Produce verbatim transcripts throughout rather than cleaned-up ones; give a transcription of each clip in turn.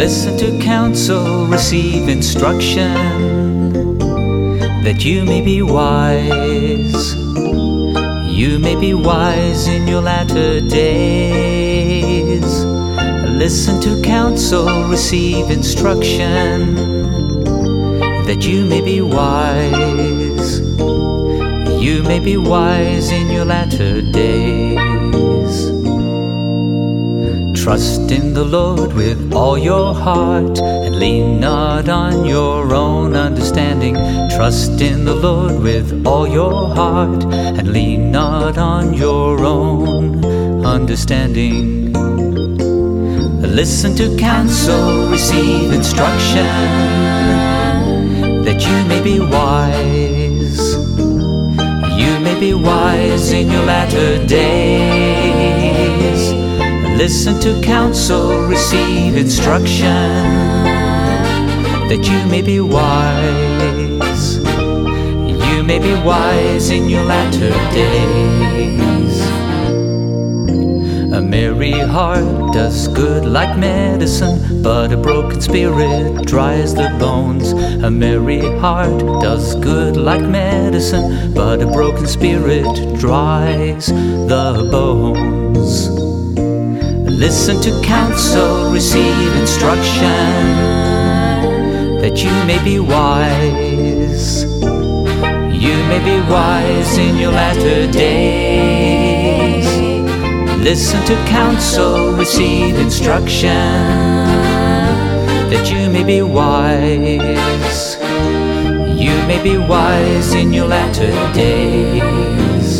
Listen to counsel, receive instruction, that you may be wise. You may be wise in your latter days. Listen to counsel, receive instruction, that you may be wise. You may be wise in your latter days. Trust in the Lord with all your heart, and lean not on your own understanding. Trust in the Lord with all your heart, and lean not on your own understanding. Listen to counsel, receive instruction, that you may be wise. You may be wise in your latter days. Listen to counsel, receive instruction, that you may be wise. You may be wise in your latter days. A merry heart does good like medicine, but a broken spirit dries the bones. A merry heart does good like medicine, but a broken spirit dries the bones. Listen to counsel, receive instruction, that you may be wise. You may be wise in your latter days. Listen to counsel, receive instruction, that you may be wise. You may be wise in your latter days.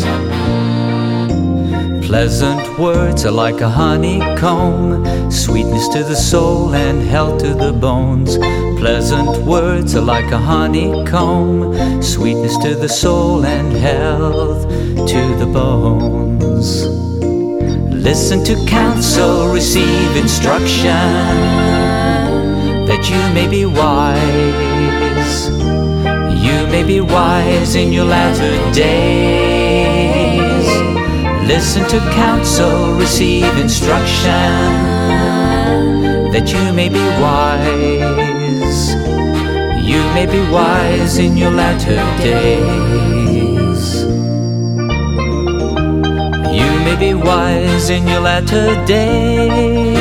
Pleasant words are like a honeycomb, sweetness to the soul and health to the bones. Pleasant words are like a honeycomb, sweetness to the soul and health to the bones. Listen to counsel, receive instruction, that you may be wise. You may be wise in your latter days. Listen to counsel, receive instruction, that you may be wise. You may be wise in your latter days. You may be wise in your latter days.